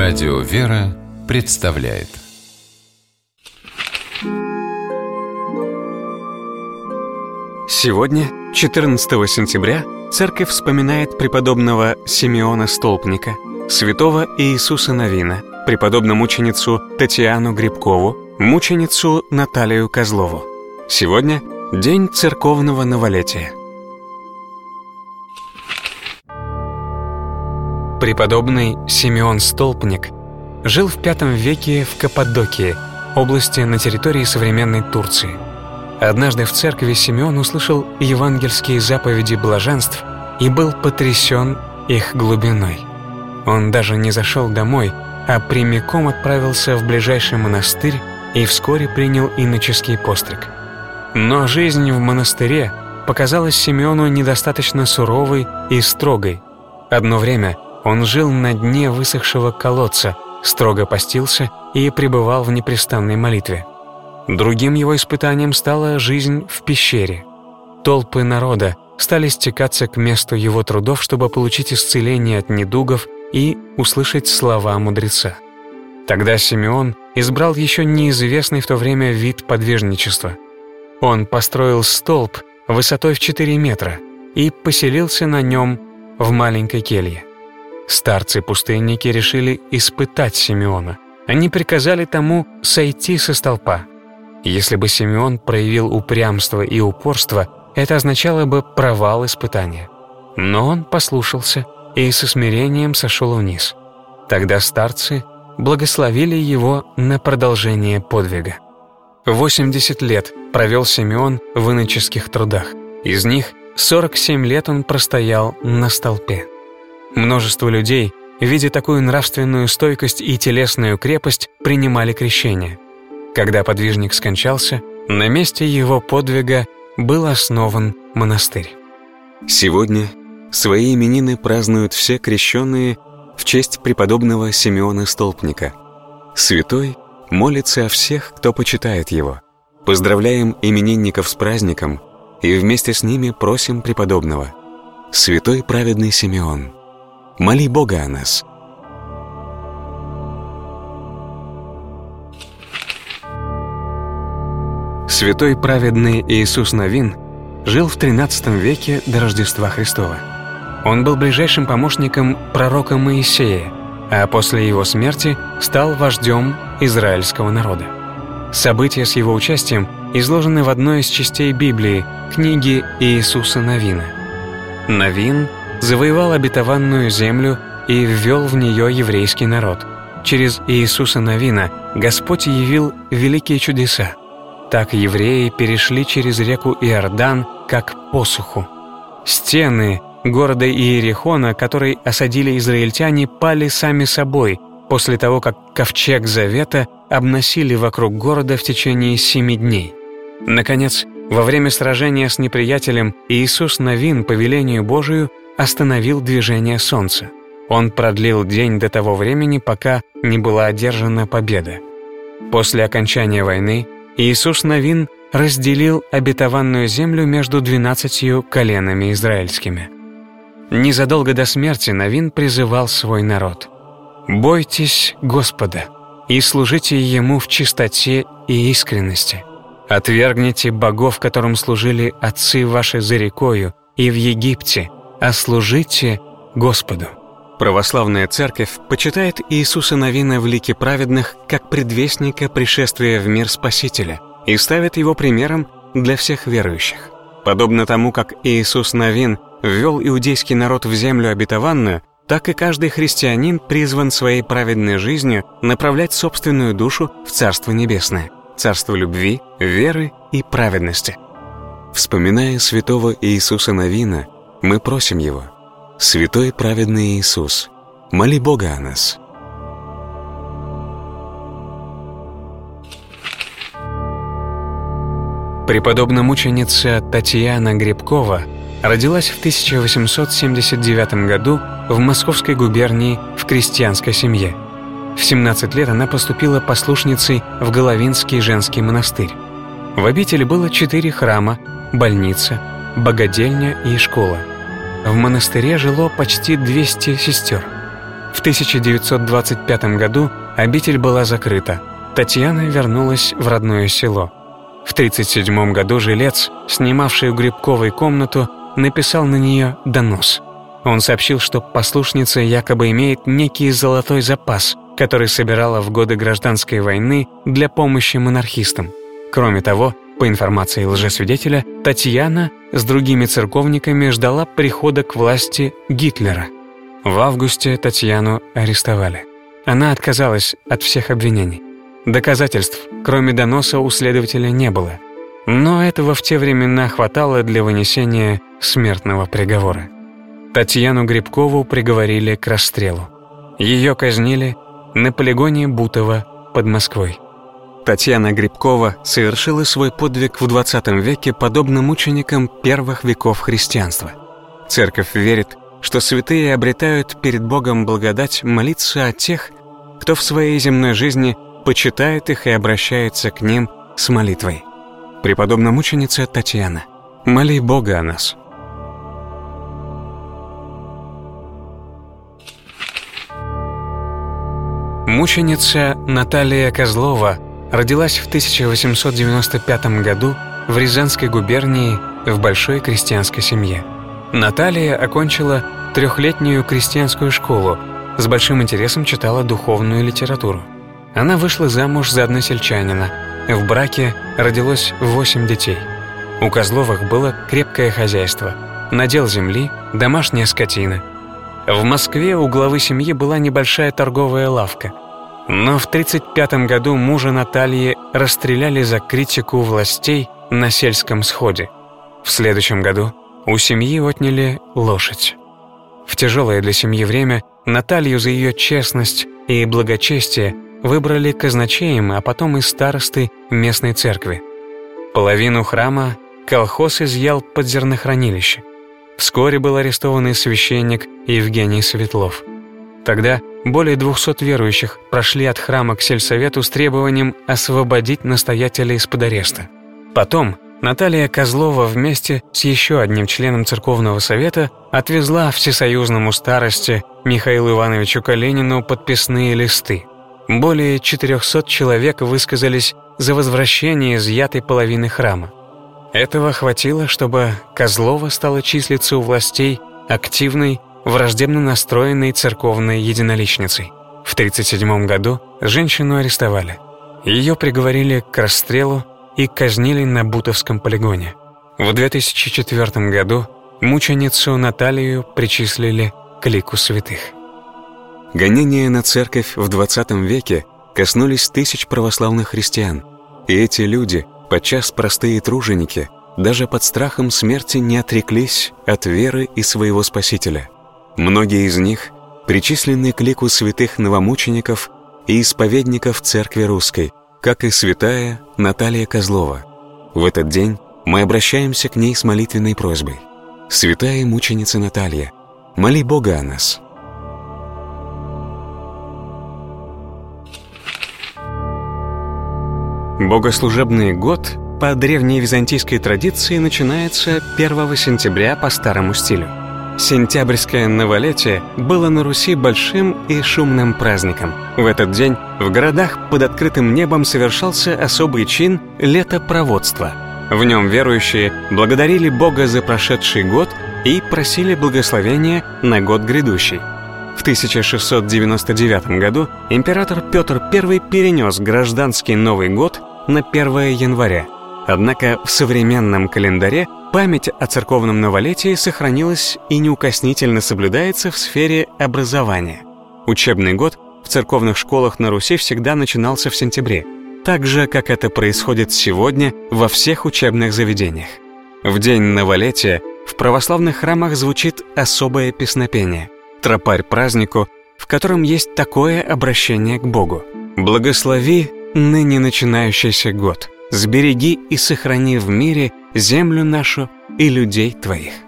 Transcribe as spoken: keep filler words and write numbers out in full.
Радио «Вера» представляет. Сегодня, четырнадцатого сентября, Церковь вспоминает преподобного Симеона Столпника, святого Иисуса Навина, преподобно-мученицу Татьяну Грибкову, мученицу Наталию Козлову. Сегодня день церковного новолетия. Преподобный Симеон Столпник жил в пятом веке в Каппадокии, области на территории современной Турции. Однажды в церкви Симеон услышал евангельские заповеди блаженств и был потрясен их глубиной. Он даже не зашел домой, а прямиком отправился в ближайший монастырь и вскоре принял иноческий постриг. Но жизнь в монастыре показалась Симеону недостаточно суровой и строгой. Одно время он жил на дне высохшего колодца, строго постился и пребывал в непрестанной молитве. Другим его испытанием стала жизнь в пещере. Толпы народа стали стекаться к месту его трудов, чтобы получить исцеление от недугов и услышать слова мудреца. Тогда Симеон избрал еще неизвестный в то время вид подвижничества. Он построил столб высотой в четыре метра и поселился на нем в маленькой келье. Старцы-пустынники решили испытать Симеона. Они приказали тому сойти со столпа. Если бы Симеон проявил упрямство и упорство, это означало бы провал испытания. Но он послушался и со смирением сошел вниз. Тогда старцы благословили его на продолжение подвига. восемьдесят лет провел Симеон в иноческих трудах. Из них сорок семь лет он простоял на столпе. Множество людей, видя такую нравственную стойкость и телесную крепость, принимали крещение. Когда подвижник скончался, на месте его подвига был основан монастырь. Сегодня свои именины празднуют все крещенные в честь преподобного Симеона Столпника. Святой молится о всех, кто почитает его. Поздравляем именинников с праздником и вместе с ними просим преподобного: Святой праведный Симеон, моли Бога о нас. Святой праведный Иисус Навин жил в тринадцатом веке до Рождества Христова. Он был ближайшим помощником пророка Моисея, а после его смерти стал вождем израильского народа. События с его участием изложены в одной из частей Библии, книги Иисуса Навина. Навин завоевал обетованную землю и ввел в нее еврейский народ. Через Иисуса Навина Господь явил великие чудеса. Так евреи перешли через реку Иордан как посуху. Стены города Иерихона, который осадили израильтяне, пали сами собой после того, как ковчег Завета обносили вокруг города в течение семи дней. Наконец, во время сражения с неприятелем Иисус Навин по велению Божию остановил движение солнца. Он продлил день до того времени, пока не была одержана победа. После окончания войны Иисус Навин разделил обетованную землю между двенадцатью коленами израильскими. Незадолго до смерти Навин призывал свой народ: «Бойтесь Господа и служите Ему в чистоте и искренности. Отвергните богов, которым служили отцы ваши за рекою и в Египте, а служите Господу». Православная Церковь почитает Иисуса Навина в лике праведных как предвестника пришествия в мир Спасителя и ставит его примером для всех верующих. Подобно тому, как Иисус Навин ввел иудейский народ в землю обетованную, так и каждый христианин призван своей праведной жизнью направлять собственную душу в Царство Небесное, Царство любви, веры и праведности. Вспоминая святого Иисуса Навина, мы просим его: Святой праведный Иисус, моли Бога о нас. Преподобно-мученица Татьяна Грибкова родилась в тысяча восемьсот семьдесят девятом году в Московской губернии в крестьянской семье. В семнадцать лет она поступила послушницей в Головинский женский монастырь. В обители было четыре храма, больница, богадельня и школа. В монастыре жило почти двести сестер. В тысяча девятьсот двадцать пятом году обитель была закрыта. Татьяна вернулась в родное село. В тридцать седьмом году жилец, снимавший у Грибковой комнату, написал на нее донос. Он сообщил, что послушница якобы имеет некий золотой запас, который собирала в годы гражданской войны для помощи монархистам. Кроме того, по информации лжесвидетеля, Татьяна с другими церковниками ждала прихода к власти Гитлера. В августе Татьяну арестовали. Она отказалась от всех обвинений. Доказательств, кроме доноса, у следователя не было. Но этого в те времена хватало для вынесения смертного приговора. Татьяну Грибкову приговорили к расстрелу. Ее казнили на полигоне Бутово под Москвой. Татьяна Грибкова совершила свой подвиг в двадцатом веке подобно мученикам первых веков христианства. Церковь верит, что святые обретают перед Богом благодать молиться о тех, кто в своей земной жизни почитает их и обращается к ним с молитвой. Преподобная мученица Татьяна, моли Бога о нас. Мученица Наталья Козлова родилась в тысяча восемьсот девяносто пятом году в Рязанской губернии в большой крестьянской семье. Наталья окончила трехлетнюю крестьянскую школу, с большим интересом читала духовную литературу. Она вышла замуж за односельчанина. В браке родилось восемь детей. У Козловых было крепкое хозяйство, надел земли, домашняя скотина. В Москве у главы семьи была небольшая торговая лавка. Но в тридцать пятом году мужа Натальи расстреляли за критику властей на сельском сходе. В следующем году у семьи отняли лошадь. В тяжелое для семьи время Наталью за ее честность и благочестие выбрали казначеем, а потом и старостой местной церкви. Половину храма колхоз изъял под зернохранилище. Вскоре был арестован и священник Евгений Светлов. Тогда более двухсот верующих прошли от храма к сельсовету с требованием освободить настоятеля из-под ареста. Потом Наталья Козлова вместе с еще одним членом церковного совета отвезла всесоюзному старосте Михаилу Ивановичу Калинину подписные листы. Более четырехсот человек высказались за возвращение изъятой половины храма. Этого хватило, чтобы Козлова стала числиться у властей активной, враждебно настроенной церковной единоличницей. В тридцать седьмом году женщину арестовали. Ее приговорили к расстрелу и казнили на Бутовском полигоне. В две тысячи четвёртом году мученицу Наталью причислили к лику святых. Гонения на церковь в двадцатом веке коснулись тысяч православных христиан, и эти люди, подчас простые труженики, даже под страхом смерти не отреклись от веры и своего Спасителя. Многие из них причислены к лику святых новомучеников и исповедников Церкви Русской, как и святая Наталья Козлова. В этот день мы обращаемся к ней с молитвенной просьбой. Святая мученица Наталья, моли Бога о нас. Богослужебный год по древней византийской традиции начинается первого сентября по старому стилю. Сентябрьское новолетие было на Руси большим и шумным праздником. В этот день в городах под открытым небом совершался особый чин летопроводства. В нем верующие благодарили Бога за прошедший год и просили благословения на год грядущий. В тысяча шестьсот девяносто девятом году император Петр Первый перенес гражданский Новый год на первое января. Однако в современном календаре память о церковном новолетии сохранилась и неукоснительно соблюдается в сфере образования. Учебный год в церковных школах на Руси всегда начинался в сентябре, так же, как это происходит сегодня во всех учебных заведениях. В день новолетия в православных храмах звучит особое песнопение «Тропарь празднику», в котором есть такое обращение к Богу: «Благослови ныне начинающийся год, сбереги и сохрани в мире землю нашу и людей Твоих».